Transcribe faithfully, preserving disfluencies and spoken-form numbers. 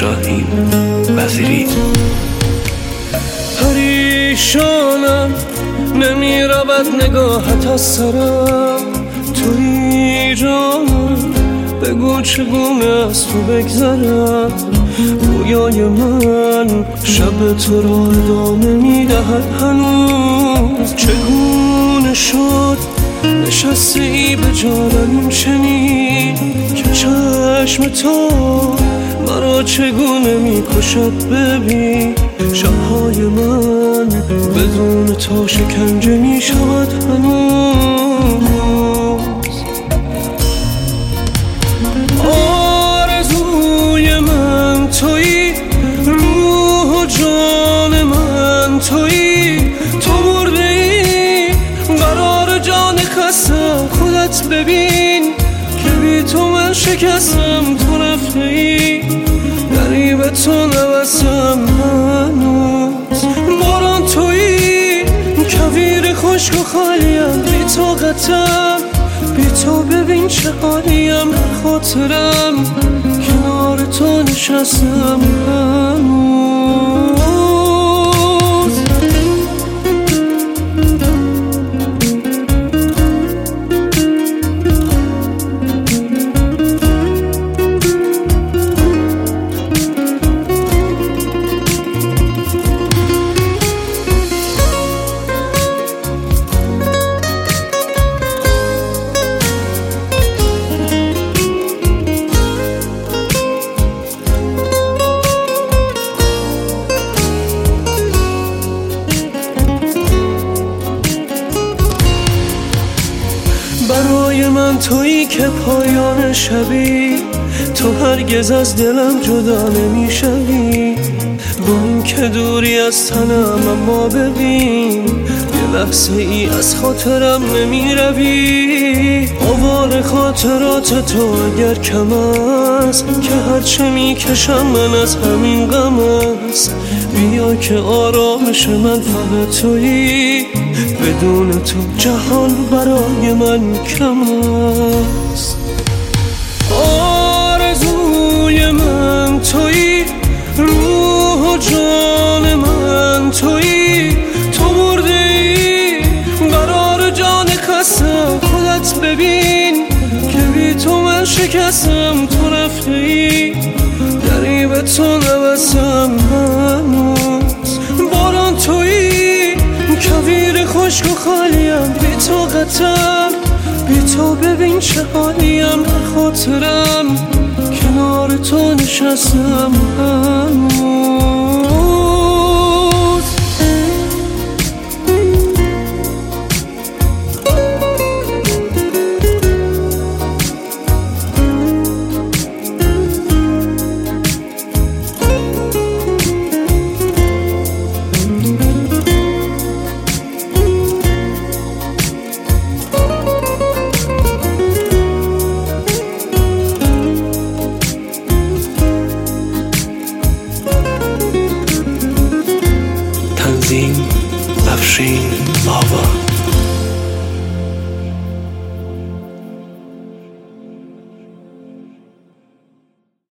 شاهین وزیری. پریشانم نمیرود نگاهت از سرم، تویی جانم بگو چگونه از تو بگذرم. رویای من شب تو را ادامه میدهد هنوز. چگونه شد نشسته ای به جانم این چنین که چشم تو مرا چگونه میکشد. ببین شبهای من بدون تو شکنجه میشود هنوز. آرزوی من تویی، روح و جان من تویی. تو مرده ای قرار جان خستم، خودت ببین که بی تو من شکستم. تو رفته ای غریب تو نوستم هنوز. باران تویی کویر خشک و خالیم، بی طاقتم بی تو ببین چه حالیم. خاطرم کنار تو نشستم هنوز. برای من تویی که پایان شبی، تو هرگز از دلم جدا نمیشوی. با این که دوری از تنم اما ببین یه لحظه ای از خاطرم نمی روی. آوار خاطرات تو اگر کم است که هرچه می کشم من از همین غم است. بیا که آرامش من فقط تویی، بدون تو جهان برای من کم است. آرزوی من تویی، روح و جان من تویی. تو مرده ای قرار جان خستم، خودت ببین که بی تو من شکستم. تو رفته ای غریب تو نوستم هنوز. باران تویی کویر خشک و خالیم، بی طاقتم بی تو ببین چه حالیم. خاطرم کنار تو نشستم هنوز.